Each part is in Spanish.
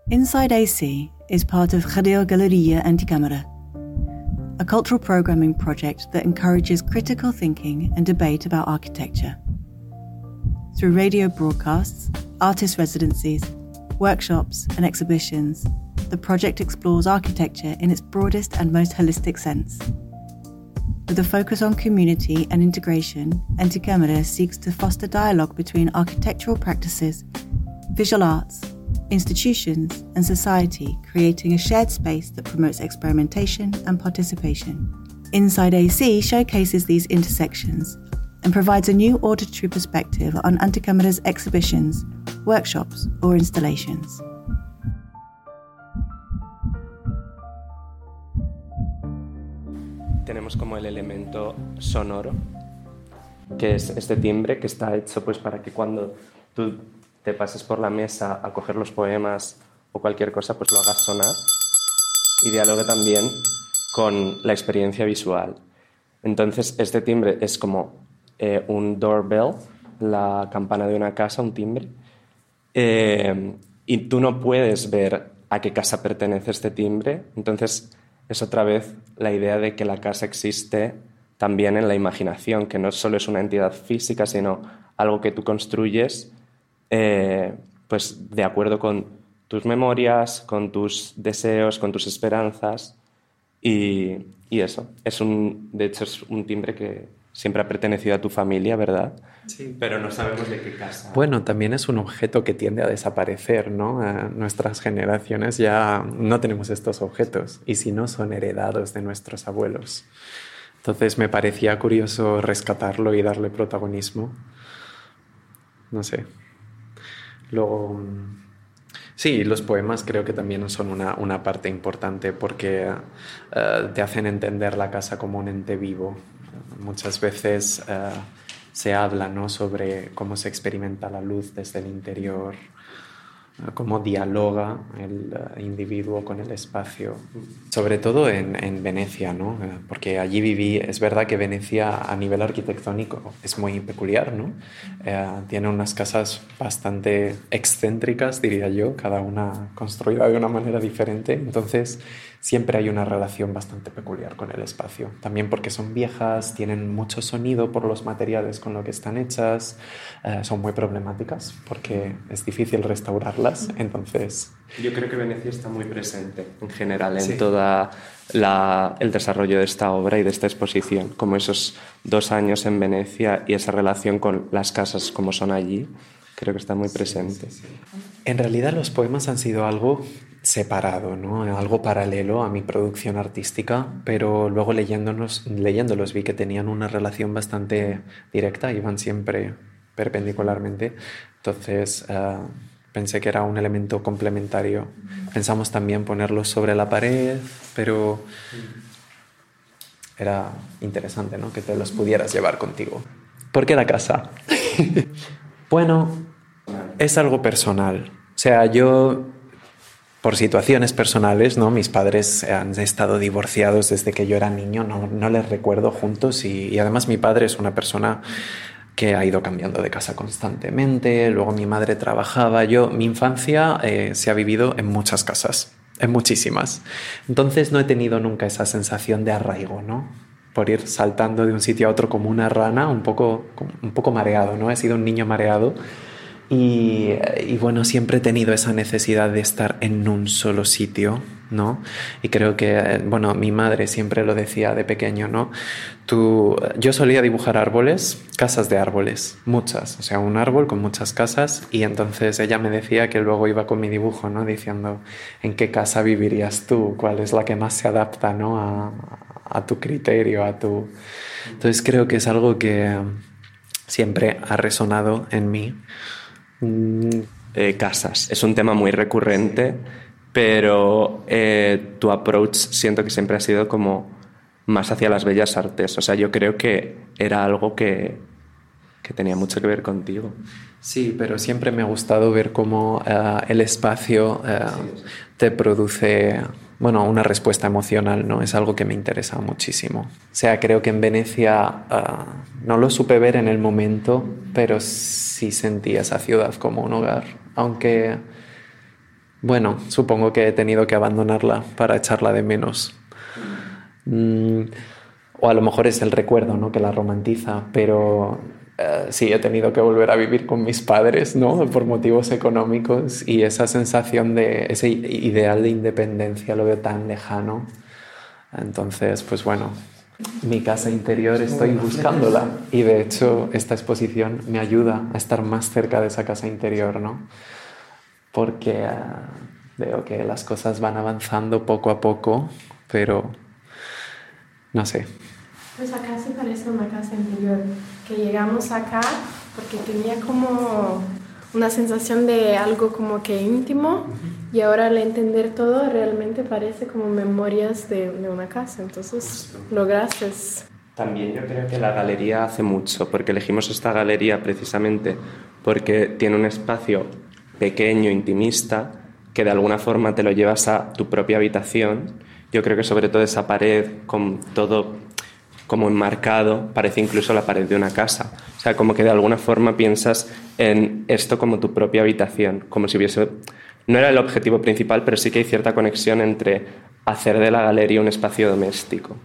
Inside AC is part of Radio Galeria Anticamera, a cultural programming project that encourages critical thinking and debate about architecture. Through radio broadcasts, artist residencies, workshops and exhibitions, the project explores architecture in its broadest and most holistic sense. With a focus on community and integration, Anticamera seeks to foster dialogue between architectural practices, visual arts, institutions and society, creating a shared space that promotes experimentation and participation. Inside AC showcases these intersections and provides a new auditory perspective on Anticamera's exhibitions, workshops or installations. Tenemos como el elemento sonoro, que es este timbre que está hecho pues para que cuando tú te pases por la mesa a coger los poemas o cualquier cosa, pues lo hagas sonar y dialogue también con la experiencia visual. Entonces, este timbre es como un doorbell, la campana de una casa, un timbre, y tú no puedes ver a qué casa pertenece este timbre. Entonces, es otra vez la idea de que la casa existe también en la imaginación, que no solo es una entidad física, sino algo que tú construyes pues de acuerdo con tus memorias, con tus deseos, con tus esperanzas y eso. De hecho, es un timbre que siempre ha pertenecido a tu familia, ¿verdad? Sí. Pero no sabemos de qué casa. Bueno, también es un objeto que tiende a desaparecer, ¿no? Nuestras generaciones ya no tenemos estos objetos y si no son heredados de nuestros abuelos. Entonces me parecía curioso rescatarlo y darle protagonismo. No sé. Luego, sí, los poemas creo que también son una parte importante porque te hacen entender la casa como un ente vivo. Muchas veces se habla, ¿no?, sobre cómo se experimenta la luz desde el interior, cómo dialoga el individuo con el espacio, sobre todo en Venecia, ¿no? Porque allí viví. Es verdad que Venecia a nivel arquitectónico es muy peculiar, ¿no? Tiene unas casas bastante excéntricas, diría yo, cada una construida de una manera diferente, entonces siempre hay una relación bastante peculiar con el espacio, también porque son viejas, tienen mucho sonido por los materiales con los que están hechas, son muy problemáticas porque es difícil restaurarlas, entonces... Yo creo que Venecia está muy presente en general en sí. todo el desarrollo de esta obra y de esta exposición, como esos 2 años en Venecia y esa relación con las casas como son allí, creo que está muy presente. Sí. En realidad los poemas han sido algo separado, ¿no? Algo paralelo a mi producción artística, pero luego leyéndolos vi que tenían una relación bastante directa, iban siempre perpendicularmente, entonces pensé que era un elemento complementario. Pensamos también ponerlos sobre la pared, pero era interesante, ¿no?, que te los pudieras llevar contigo. ¿Por qué la casa? Bueno, es algo personal. O sea, yo, por situaciones personales, ¿no?, mis padres han estado divorciados desde que yo era niño, no les recuerdo juntos y además mi padre es una persona que ha ido cambiando de casa constantemente, luego mi madre trabajaba. Mi infancia se ha vivido en muchas casas, en muchísimas. Entonces no he tenido nunca esa sensación de arraigo, ¿no?, por ir saltando de un sitio a otro como una rana, un poco mareado, ¿no? He sido un niño mareado y bueno, siempre he tenido esa necesidad de estar en un solo sitio, ¿no? Y creo que, bueno, mi madre siempre lo decía de pequeño, ¿no? Yo solía dibujar árboles, casas de árboles, muchas, o sea, un árbol con muchas casas, y entonces ella me decía que luego iba con mi dibujo, ¿no?, diciendo, ¿en qué casa vivirías tú? ¿Cuál es la que más se adapta, ¿no?, a tu criterio, Entonces creo que es algo que siempre ha resonado en mí. Casas. Es un tema muy recurrente, pero tu approach siento que siempre ha sido como más hacia las bellas artes. O sea, yo creo que era algo que tenía mucho que ver contigo. Sí, pero siempre me ha gustado ver cómo el espacio te produce, bueno, una respuesta emocional, ¿no? Es algo que me interesa muchísimo. O sea, creo que en Venecia no lo supe ver en el momento, pero sí sentí esa ciudad como un hogar. Aunque, Bueno, supongo que he tenido que abandonarla para echarla de menos. O a lo mejor es el recuerdo, ¿no?, que la romantiza, pero sí, he tenido que volver a vivir con mis padres, ¿no?, por motivos económicos, y esa sensación de ese ideal de independencia lo veo tan lejano. Entonces, pues bueno, mi casa interior estoy buscándola, y de hecho esta exposición me ayuda a estar más cerca de esa casa interior, ¿no? Porque veo que las cosas van avanzando poco a poco, pero no sé. Pues acá sí parece una casa interior, que llegamos acá porque tenía como una sensación de algo como que íntimo, y ahora al entender todo realmente parece como memorias de una casa, entonces lograste. También yo creo que la galería hace mucho, porque elegimos esta galería precisamente porque tiene un espacio pequeño, intimista, que de alguna forma te lo llevas a tu propia habitación. Yo creo que sobre todo esa pared con todo como enmarcado parece incluso la pared de una casa. O sea, como que de alguna forma piensas en esto como tu propia habitación, como si hubiese... No era el objetivo principal, pero sí que hay cierta conexión entre hacer de la galería un espacio doméstico.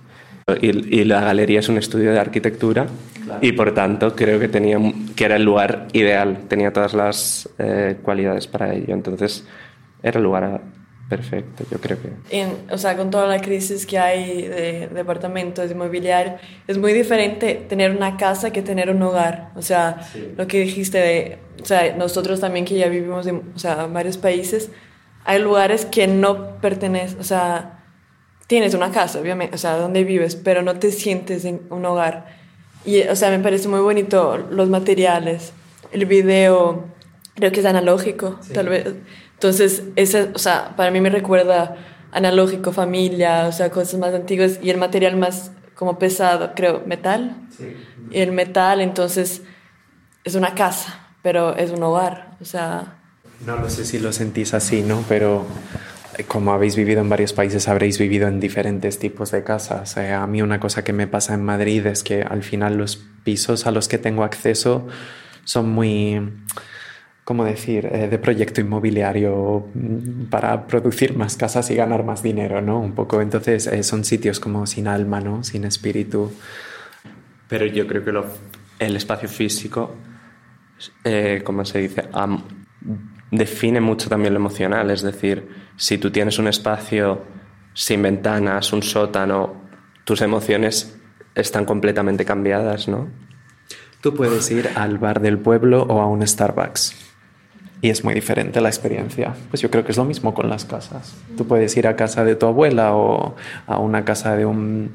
Y la galería es un estudio de arquitectura, claro. Y por tanto creo que era el lugar ideal, tenía todas las cualidades para ello. Entonces era el lugar perfecto, yo creo que... O sea, con toda la crisis que hay de departamentos, de inmobiliario, es muy diferente tener una casa que tener un hogar. O sea, sí. Lo que dijiste o sea, nosotros también que ya vivimos en, o sea, en varios países, hay lugares que no pertenecen, o sea, tienes una casa, obviamente, o sea, donde vives, pero no te sientes en un hogar. Y, o sea, me parece muy bonito los materiales, el video, creo que es analógico, sí. Tal vez. Entonces, o sea, para mí me recuerda analógico, familia, o sea, cosas más antiguas, y el material más como pesado, creo, metal. Sí. Y el metal, entonces, es una casa, pero es un hogar, o sea... No sé si lo sentís así, ¿no? Pero como habéis vivido en varios países, habréis vivido en diferentes tipos de casas. A mí una cosa que me pasa en Madrid es que al final los pisos a los que tengo acceso son muy... ¿Cómo decir? De proyecto inmobiliario para producir más casas y ganar más dinero, ¿no? Un poco. Entonces son sitios como sin alma, ¿no? Sin espíritu. Pero yo creo que el espacio físico, ¿cómo se dice? Define mucho también lo emocional. Es decir, si tú tienes un espacio sin ventanas, un sótano, tus emociones están completamente cambiadas, ¿no? Tú puedes ir al bar del pueblo o a un Starbucks y es muy diferente la experiencia. Pues yo creo que es lo mismo con las casas. Tú puedes ir a casa de tu abuela o a una casa de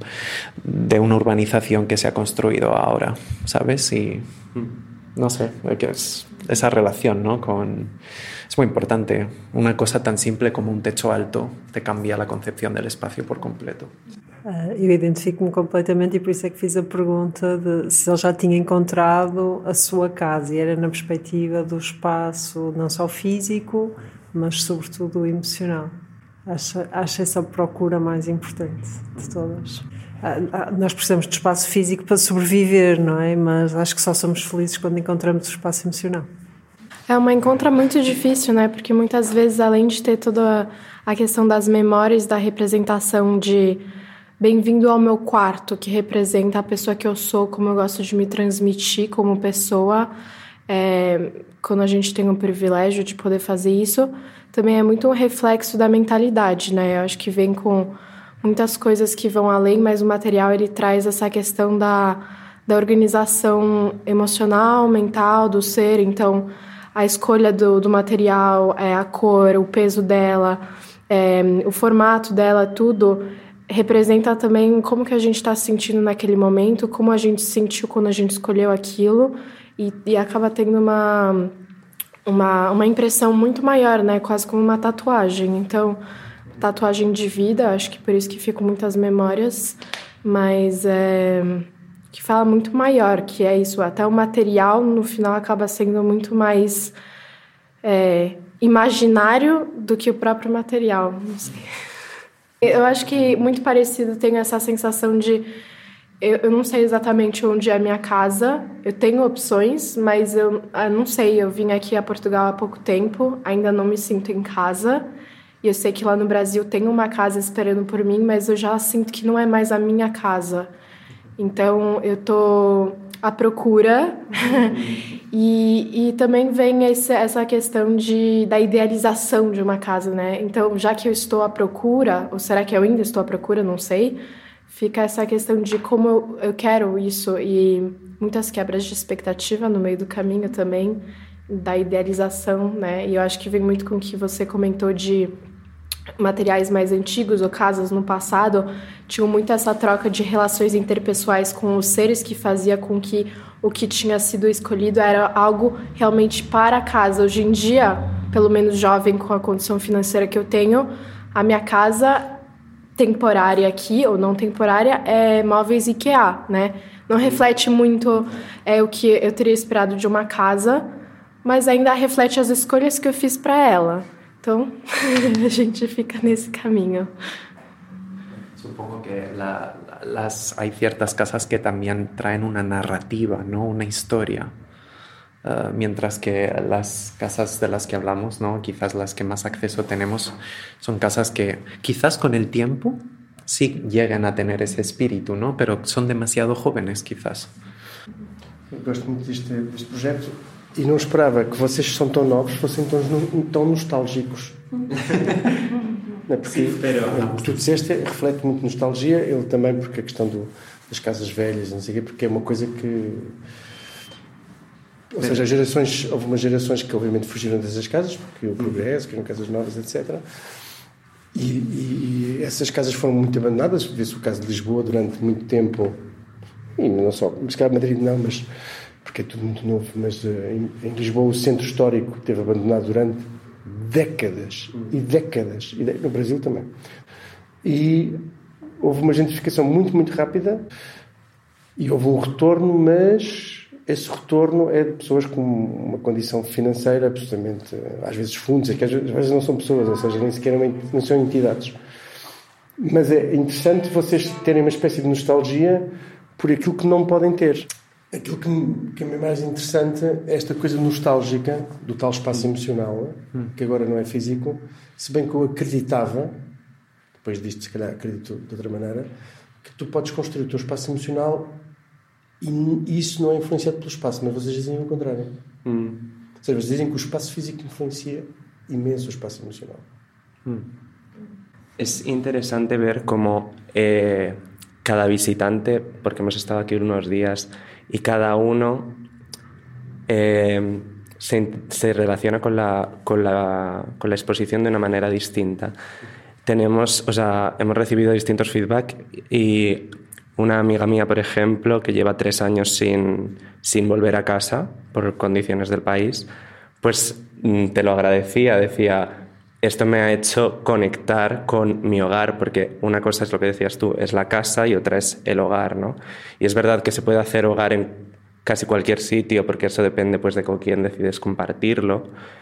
una urbanización que se ha construido ahora, ¿sabes? Y no sé, que es esa relación, ¿no? Es muy importante. Una cosa tan simple como un techo alto te cambia la concepción del espacio por completo. Eu identifico-me completamente, e por isso é que fiz a pergunta de se ele já tinha encontrado a sua casa, e era na perspectiva do espaço não só físico, mas sobretudo o emocional. Acho essa procura mais importante de todas. Nós precisamos de espaço físico para sobreviver, não é? Mas acho que só somos felizes quando encontramos o espaço emocional. É uma encontra muito difícil, né? Porque muitas vezes, além de ter toda a questão das memórias, da representação de bem-vindo ao meu quarto, que representa a pessoa que eu sou, como eu gosto de me transmitir como pessoa, quando a gente tem o privilégio de poder fazer isso, também é muito um reflexo da mentalidade, né? Eu acho que vem com muitas coisas que vão além, mas o material ele traz essa questão da organização emocional, mental, do ser. Então, a escolha do material, a cor, o peso dela, o formato dela, tudo representa também como que a gente está se sentindo naquele momento, como a gente se sentiu quando a gente escolheu aquilo, e acaba tendo uma impressão muito maior, né? Quase como uma tatuagem. Então, tatuagem de vida, acho que por isso que ficam muitas memórias, mas que fala muito maior, que é isso, até o material no final acaba sendo muito mais imaginário do que o próprio material, não sei. Eu acho que muito parecido, tenho essa sensação de Eu não sei exatamente onde é a minha casa. Eu tenho opções, mas eu não sei. Eu vim aqui a Portugal há pouco tempo, ainda não me sinto em casa. E eu sei que lá no Brasil tem uma casa esperando por mim, mas eu já sinto que não é mais a minha casa. Então, eu tô à procura. E também vem essa questão da idealização de uma casa, né? Então, já que eu estou à procura, ou será que eu ainda estou à procura, não sei, fica essa questão de como eu quero isso e muitas quebras de expectativa no meio do caminho também, da idealização, né? E eu acho que vem muito com o que você comentou de materiais mais antigos ou casas no passado, tinham muito essa troca de relações interpessoais com os seres que fazia com que o que tinha sido escolhido era algo realmente para a casa. Hoje em dia, pelo menos jovem com a condição financeira que eu tenho, a minha casa temporária aqui, ou não temporária, é móveis IKEA, né? Não reflete muito o que eu teria esperado de uma casa, mas ainda reflete as escolhas que eu fiz para ela. Então, a gente fica nesse caminho. Supongo que hay ciertas casas que también traen una narrativa, ¿no? Una historia. Mientras que las casas de las que hablamos, ¿no? Quizás las que más acceso tenemos, son casas que quizás con el tiempo sí llegan a tener esse espírito, ¿no? Pero son demasiado jóvenes, quizás. Eu gosto muito deste projeto e não esperava que vocês que são tão novos fossem tão nostálgicos. Não é? Porque sim, o que tu disseste reflete muito nostalgia, ele também, porque a questão das casas velhas, não sei o quê, porque é uma coisa que... Ou seja, houve umas gerações que obviamente fugiram dessas casas, porque o progresso, que eram casas novas, etc. E essas casas foram muito abandonadas. Vê-se o caso de Lisboa durante muito tempo, e não só, se calhar Madrid não, mas porque é tudo muito novo, mas em Lisboa o centro histórico esteve abandonado durante décadas e décadas, e no Brasil também. E houve uma gentrificação muito, muito rápida e houve um retorno, mas esse retorno é de pessoas com uma condição financeira absolutamente, às vezes fundos, que às vezes não são pessoas, ou seja, nem sequer não são entidades. Mas é interessante vocês terem uma espécie de nostalgia por aquilo que não podem ter. Aquilo que é mais interessante é esta coisa nostálgica do tal espaço emocional, que agora não é físico, se bem que eu acreditava, depois disto se calhar acredito de outra maneira, que tu podes construir o teu espaço emocional e isso não é influenciado pelo espaço, mas vocês dizem o contrário. Ou seja, vocês dizem que o espaço físico influencia imenso o espaço emocional. Es interesante ver cómo cada visitante, porque hemos estado aquí unos días, y cada uno se relaciona con la exposición de una manera distinta. Hemos recibido distintos feedback y una amiga mía, por ejemplo, que lleva 3 años sin volver a casa por condiciones del país, pues te lo agradecía, decía... Esto me ha hecho conectar con mi hogar, porque una cosa es lo que decías tú, es la casa, y otra es el hogar, ¿no? Y es verdad que se puede hacer hogar en casi cualquier sitio, porque eso depende pues, de con quién decides compartirlo.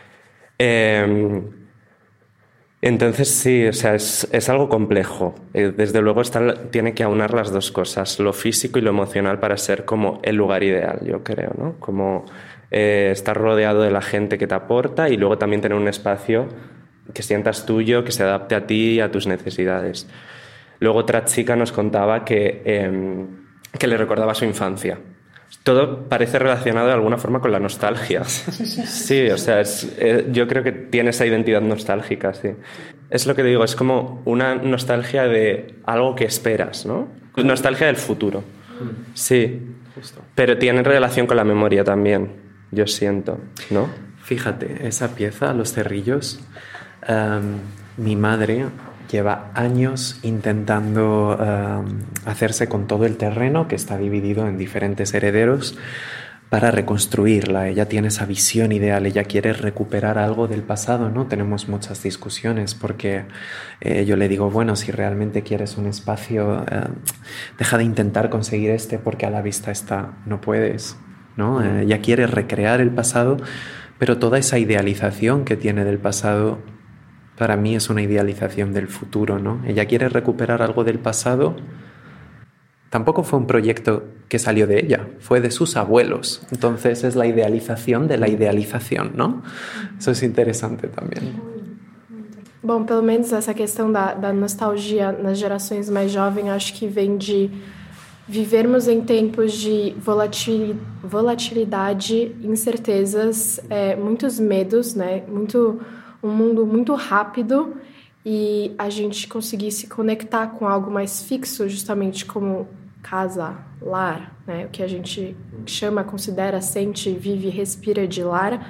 Entonces sí, o sea, es algo complejo. Desde luego tiene que aunar las dos cosas, lo físico y lo emocional, para ser como el lugar ideal, yo creo, ¿no? Como estar rodeado de la gente que te aporta y luego también tener un espacio que sientas tuyo, que se adapte a ti y a tus necesidades. Luego otra chica nos contaba que le recordaba su infancia. Todo parece relacionado de alguna forma con la nostalgia. Sí, o sea, yo creo que tiene esa identidad nostálgica, sí. Es lo que digo, es como una nostalgia de algo que esperas, ¿no? Nostalgia del futuro. Sí, pero tiene relación con la memoria también, yo siento, ¿no? Fíjate, esa pieza, Los Cerrillos... mi madre lleva años intentando hacerse con todo el terreno, que está dividido en diferentes herederos, para reconstruirla. Ella tiene esa visión ideal, ella quiere recuperar algo del pasado, ¿no? Tenemos muchas discusiones porque yo le digo, bueno, si realmente quieres un espacio, deja de intentar conseguir porque a la vista está, no puedes, ¿no? Ella quiere recrear el pasado, pero toda esa idealización que tiene del pasado, para mí es una idealización del futuro, ¿no? Ella quiere recuperar algo del pasado tampoco fue un proyecto que salió de ella, fue de sus abuelos. Entonces es la idealización de la idealización, ¿no? Isso é interessante também. Bom, pelo menos essa questão da nostalgia nas gerações mais jovens, acho que vem de vivermos em tempos de volatilidade, incertezas, muitos medos, né? Um mundo muito rápido, e a gente conseguir se conectar com algo mais fixo, justamente como casa, lar, né? O que a gente chama, considera, sente, vive, respira de lar,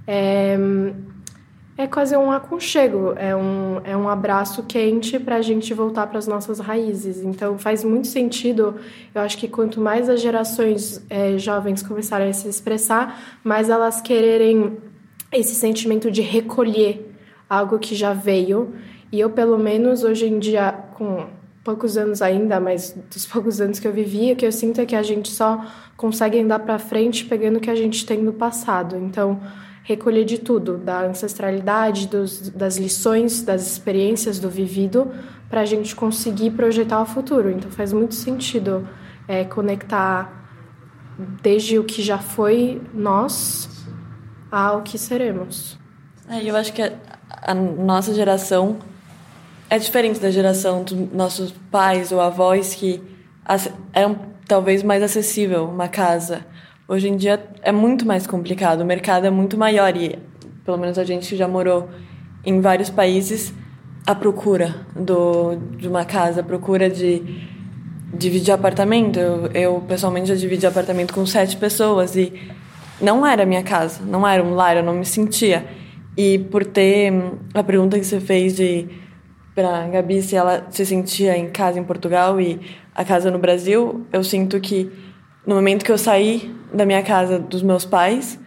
é quase um aconchego, é um abraço quente para a gente voltar para as nossas raízes. Então faz muito sentido, eu acho que quanto mais as gerações jovens começarem a se expressar, mais elas quererem esse sentimento de recolher algo que já veio. E eu, pelo menos, hoje em dia, com poucos anos ainda, mas dos poucos anos que eu vivi, o que eu sinto é que a gente só consegue andar para frente pegando o que a gente tem no passado. Então, recolher de tudo, da ancestralidade, das lições, das experiências, do vivido, para a gente conseguir projetar o futuro. Então, faz muito sentido conectar desde o que já foi nós ao que seremos. Eu acho que a nossa geração é diferente da geração dos nossos pais ou avós, que é talvez mais acessível uma casa. Hoje em dia é muito mais complicado, o mercado é muito maior e, pelo menos a gente já morou em vários países, a procura de uma casa, a procura de dividir apartamento. Eu pessoalmente já dividi apartamento com 7 pessoas e não era minha casa, não era um lar, eu não me sentia. E por ter a pergunta que você fez para a Gabi se ela se sentia em casa em Portugal e a casa no Brasil, eu sinto que no momento que eu saí da minha casa dos meus pais,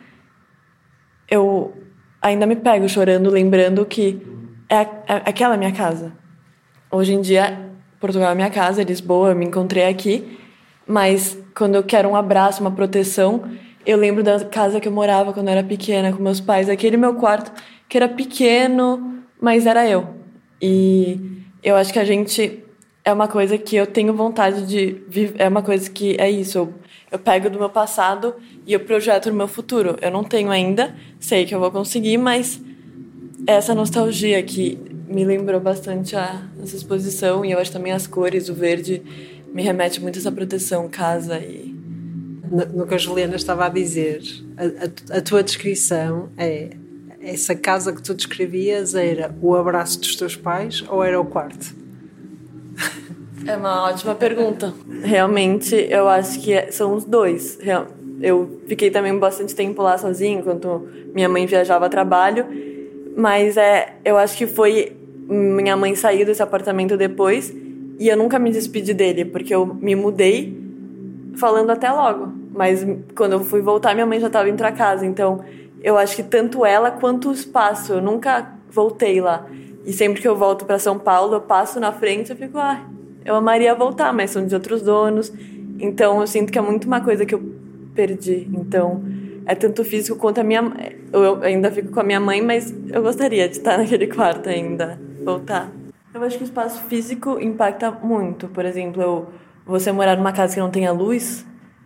eu ainda me pego chorando, lembrando que é aquela minha casa. Hoje em dia, Portugal é minha casa, Lisboa, eu me encontrei aqui, mas quando eu quero um abraço, uma proteção, eu lembro da casa que eu morava quando eu era pequena, com meus pais, aquele meu quarto, que era pequeno, mas era eu. E eu acho que a gente... É uma coisa que eu tenho vontade de viver, é uma coisa que é isso, eu pego do meu passado e eu projeto no meu futuro. Eu não tenho ainda, sei que eu vou conseguir, mas essa nostalgia que me lembrou bastante essa exposição, e eu acho também as cores, o verde, me remete muito a essa proteção, casa e... No que a Juliana estava a dizer, a tua descrição essa casa que tu descrevias era o abraço dos teus pais ou era o quarto? É uma ótima pergunta. Realmente, eu acho que são os dois. Eu fiquei também bastante tempo lá sozinha, enquanto minha mãe viajava a trabalho. Mas eu acho que foi... Minha mãe saiu desse apartamento depois e eu nunca me despedi dele, porque eu me mudei falando até logo. Mas quando eu fui voltar, minha mãe já estava indo para casa. Então, eu acho que tanto ela quanto o espaço, eu nunca voltei lá. E sempre que eu volto para São Paulo, eu passo na frente e eu fico... eu amaria voltar, mas são de outros donos. Então, eu sinto que é muito uma coisa que eu perdi. Então, é tanto físico quanto a minha... Eu ainda fico com a minha mãe, mas eu gostaria de estar naquele quarto ainda, voltar. Eu acho que o espaço físico impacta muito. Por exemplo, você morar numa casa que não tenha luz,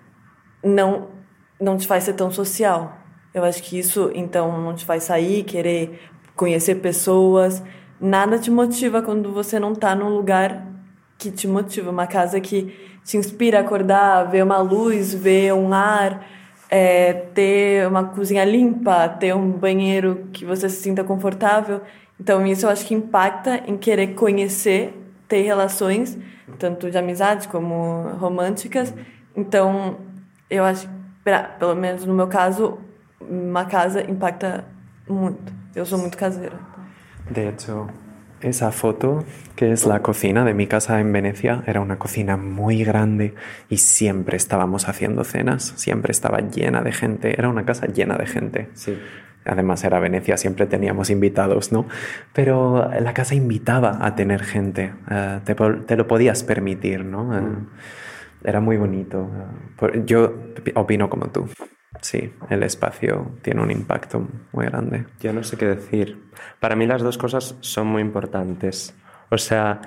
não te faz ser tão social. Eu acho que isso, então, não te faz sair, querer conhecer pessoas. Nada te motiva quando você não está num lugar que te motiva, uma casa que te inspira a acordar, ver uma luz, ver um ar, ter uma cozinha limpa, ter um banheiro que você se sinta confortável. Então isso eu acho que impacta em querer conhecer, ter relações, tanto de amizade como românticas. Então eu acho, pelo menos no meu caso, uma casa impacta muito. Eu sou muito caseira. De hecho, esa foto, que es la cocina de mi casa en Venecia, era una cocina muy grande y siempre estábamos haciendo cenas, siempre estaba llena de gente, era una casa llena de gente. Sí. Además era Venecia, siempre teníamos invitados, ¿no? Pero la casa invitaba a tener gente, te lo podías permitir, ¿no? Era muy bonito. Yo opino como tú. Sí, el espacio tiene un impacto muy grande. Yo no sé qué decir. Para mí las dos cosas son muy importantes. O sea,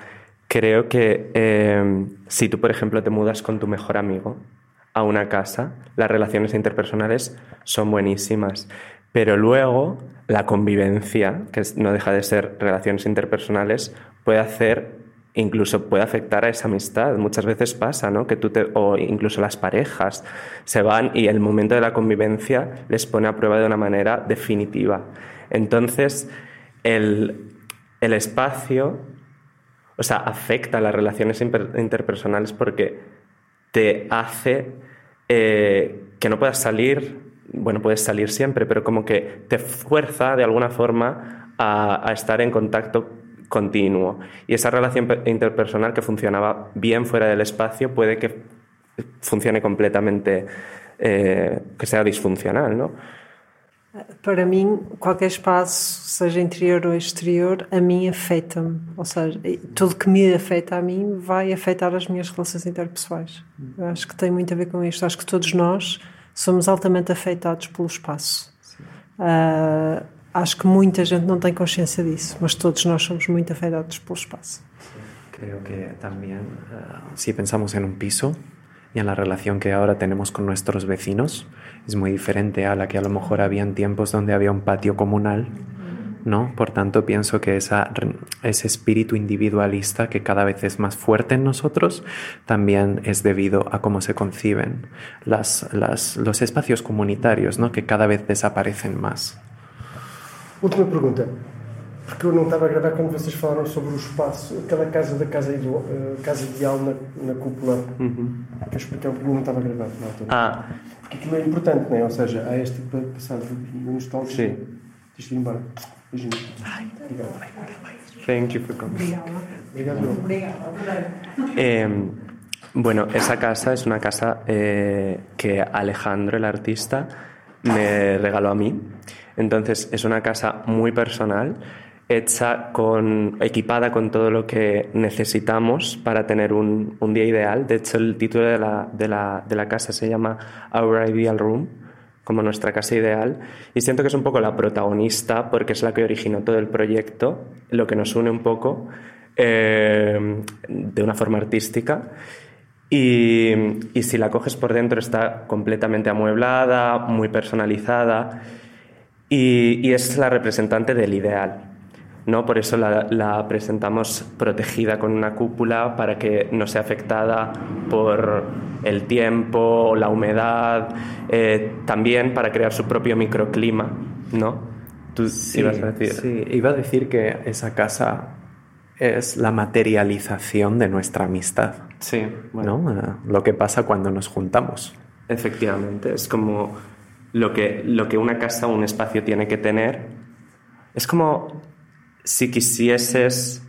Creo que si tú, por ejemplo, te mudas con tu mejor amigo a una casa, las relaciones interpersonales son buenísimas, pero luego la convivencia, que no deja de ser relaciones interpersonales, incluso puede afectar a esa amistad. Muchas veces pasa, ¿no? O incluso las parejas se van y el momento de la convivencia les pone a prueba de una manera definitiva. Entonces, el espacio, o sea, afecta a las relaciones interpersonales porque te hace que no puedas salir. Bueno, puedes salir siempre, pero como que te fuerza de alguna forma a estar en contacto continuo. Y esa relación interpersonal que funcionaba bien fuera del espacio puede que funcione completamente, que sea disfuncional, ¿no? Para mim, qualquer espaço, seja interior ou exterior, a mim afeta-me. Ou seja, tudo que me afeta a mim vai afetar as minhas relações interpessoais. Eu acho que tem muito a ver com isto. Acho que todos nós somos altamente afetados pelo espaço. Acho que muita gente não tem consciência disso, mas todos nós somos muito afetados pelo espaço. Creo que también, si pensamos en un piso y en la relación que ahora tenemos con nuestros vecinos, es muy diferente a la que a lo mejor había en tiempos donde había un patio comunal, ¿no? Por tanto, pienso que ese espíritu individualista que cada vez es más fuerte en nosotros también es debido a cómo se conciben los espacios comunitarios, ¿no? Que cada vez desaparecen más. Última pergunta, porque eu não estava a gravar quando vocês falaram sobre o espaço, aquela casa da casa ideal na cúpula, que eu expliquei um pouquinho, não estava a gravar na altura. Porque aquilo é importante, não é? Ou seja, há este passado de nostalgia. Deixa-te ir embora. Beijinho. Obrigado. Thank you for coming. Obrigada. Bueno, esa casa es una casa que Alejandro, el artista, me regaló a mí. Entonces es una casa muy personal, equipada con todo lo que necesitamos para tener un día ideal. De hecho, el título de la casa se llama Our Ideal Room, como nuestra casa ideal. Y siento que es un poco la protagonista porque es la que originó todo el proyecto, lo que nos une un poco de una forma artística. Y si la coges por dentro está completamente amueblada, muy personalizada. Y es la representante del ideal, ¿no? Por eso la presentamos protegida con una cúpula para que no sea afectada por el tiempo o la humedad, también para crear su propio microclima, ¿no? ¿Tú ibas a decir? Sí, iba a decir que esa casa es la materialización de nuestra amistad. Sí, bueno. ¿No? Lo que pasa cuando nos juntamos. Efectivamente, es como lo que una casa o un espacio tiene que tener. Es como si quisieses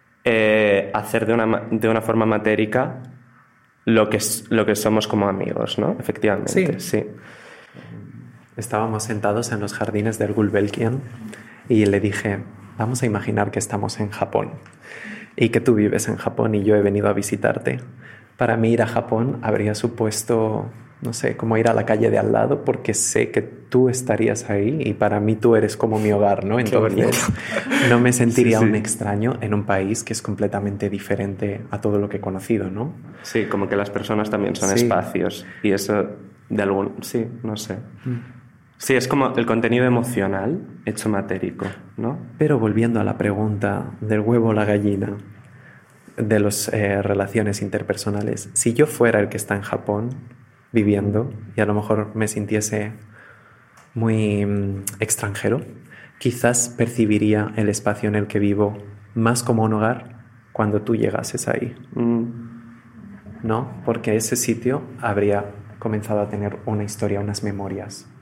hacer de una forma matérica lo que somos como amigos, ¿no? Efectivamente, sí. Estábamos sentados en los jardines del Gulbenkian y le dije, vamos a imaginar que estamos en Japón y que tú vives en Japón y yo he venido a visitarte. Para mí ir a Japón habría supuesto, no sé, como ir a la calle de al lado porque sé que tú estarías ahí y para mí tú eres como mi hogar, ¿no? Entonces no me sentiría un extraño en un país que es completamente diferente a todo lo que he conocido, ¿no? Sí, como que las personas también son espacios y eso de algún... Sí, no sé. Sí, es como el contenido emocional hecho matérico, ¿no? Pero volviendo a la pregunta del huevo o la gallina, de las relaciones interpersonales, si yo fuera el que está en Japón viviendo y a lo mejor me sintiese muy extranjero, quizás percibiría el espacio en el que vivo más como un hogar cuando tú llegases ahí. ¿No? Porque ese sitio habría comenzado a tener una historia, unas memorias